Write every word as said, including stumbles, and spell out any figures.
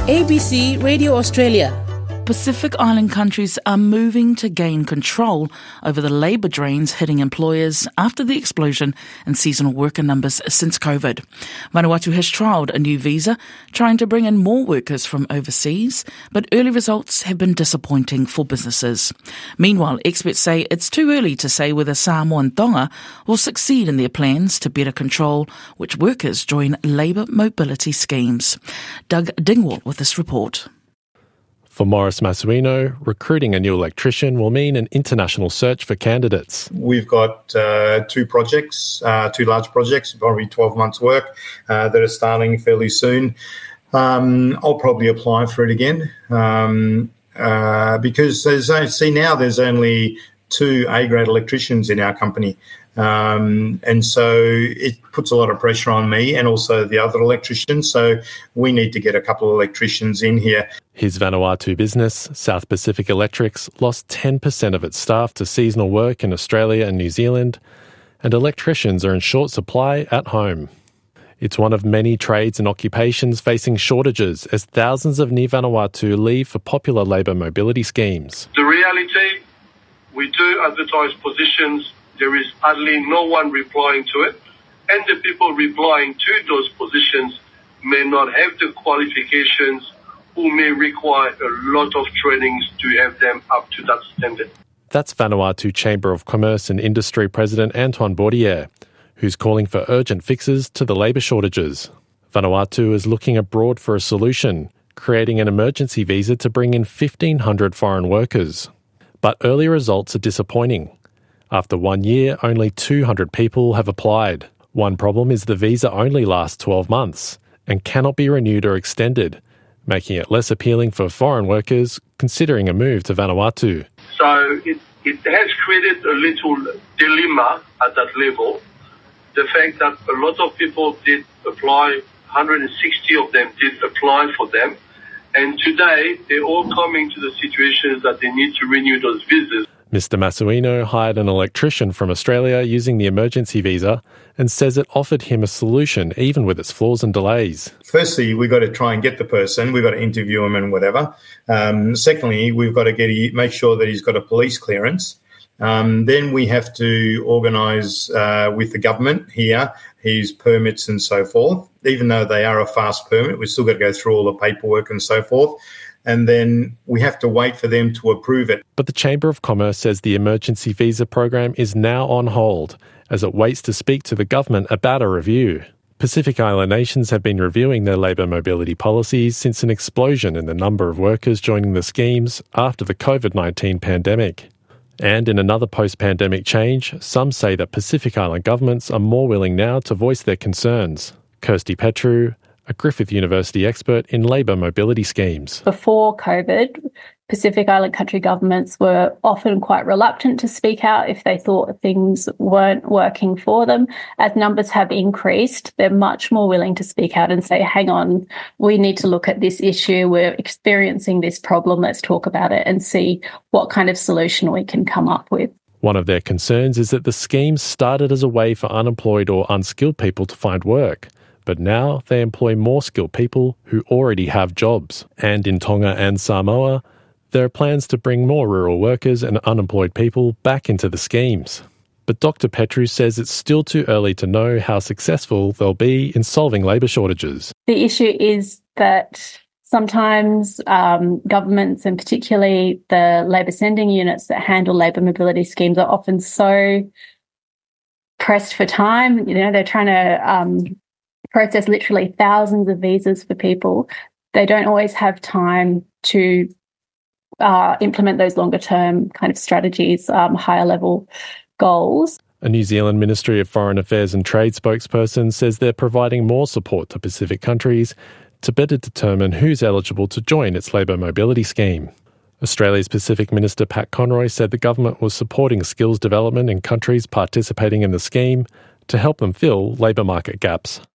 A B C Radio Australia. Pacific Island countries are moving to gain control over the labour drains hitting employers after the explosion in seasonal worker numbers since COVID. Vanuatu has trialled a new visa, trying to bring in more workers from overseas, but early results have been disappointing for businesses. Meanwhile, experts say it's too early to say whether Samoa and Tonga will succeed in their plans to better control which workers join labour mobility schemes. Doug Dingwall with this report. For Morris Masuino, recruiting a new electrician will mean an international search for candidates. We've got uh, two projects, uh, two large projects, probably twelve months' work, uh, that are starting fairly soon. Um, I'll probably apply for it again um, uh, because, as I see now, there's only two A-grade electricians in our company. Um, and so it puts a lot of pressure on me and also the other electricians. So we need to get a couple of electricians in here. His Vanuatu business, South Pacific Electrics, lost ten percent of its staff to seasonal work in Australia and New Zealand, and electricians are in short supply at home. It's one of many trades and occupations facing shortages as thousands of Ni Vanuatu leave for popular labour mobility schemes. The reality, we do advertise positions. There is hardly no one replying to it, and the people replying to those positions may not have the qualifications who may require a lot of trainings to have them up to that standard. That's Vanuatu Chamber of Commerce and Industry President Antoine Bordier, who's calling for urgent fixes to the labour shortages. Vanuatu is looking abroad for a solution, creating an emergency visa to bring in fifteen hundred foreign workers. But early results are disappointing. After one year, only two hundred people have applied. One problem is the visa only lasts twelve months and cannot be renewed or extended, making it less appealing for foreign workers considering a move to Vanuatu. So it, it has created a little dilemma at that level. The fact that a lot of people did apply, one hundred sixty of them did apply for them, and today they're all coming to the situation that they need to renew those visas. Mister Masuino hired an electrician from Australia using the emergency visa and says it offered him a solution even with its flaws and delays. Firstly, we've got to try and get the person. We've got to interview him and whatever. Um, secondly, we've got to get make sure that he's got a police clearance. Um, then we have to organise uh, with the government here his permits and so forth. Even though they are a fast permit, we've still got to go through all the paperwork and so forth. And then we have to wait for them to approve it. But the Chamber of Commerce says the emergency visa program is now on hold as it waits to speak to the government about a review. Pacific Island nations have been reviewing their labour mobility policies since an explosion in the number of workers joining the schemes after the COVID nineteen pandemic. And in another post-pandemic change, some say that Pacific Island governments are more willing now to voice their concerns. Kirsty Petru, a Griffith University expert in labour mobility schemes. Before COVID, Pacific Island country governments were often quite reluctant to speak out if they thought things weren't working for them. As numbers have increased, they're much more willing to speak out and say, hang on, we need to look at this issue. We're experiencing this problem. Let's talk about it and see what kind of solution we can come up with. One of their concerns is that the schemes started as a way for unemployed or unskilled people to find work. But now they employ more skilled people who already have jobs. And in Tonga and Samoa, there are plans to bring more rural workers and unemployed people back into the schemes. But Doctor Petru says it's still too early to know how successful they'll be in solving labour shortages. The issue is that sometimes um, governments, and particularly the labour sending units that handle labour mobility schemes, are often so pressed for time. You know, they're trying to um, process literally thousands of visas for people. They don't always have time to uh, implement those longer-term kind of strategies, um, higher-level goals. A New Zealand Ministry of Foreign Affairs and Trade spokesperson says they're providing more support to Pacific countries to better determine who's eligible to join its labour mobility scheme. Australia's Pacific Minister Pat Conroy said the government was supporting skills development in countries participating in the scheme to help them fill labour market gaps.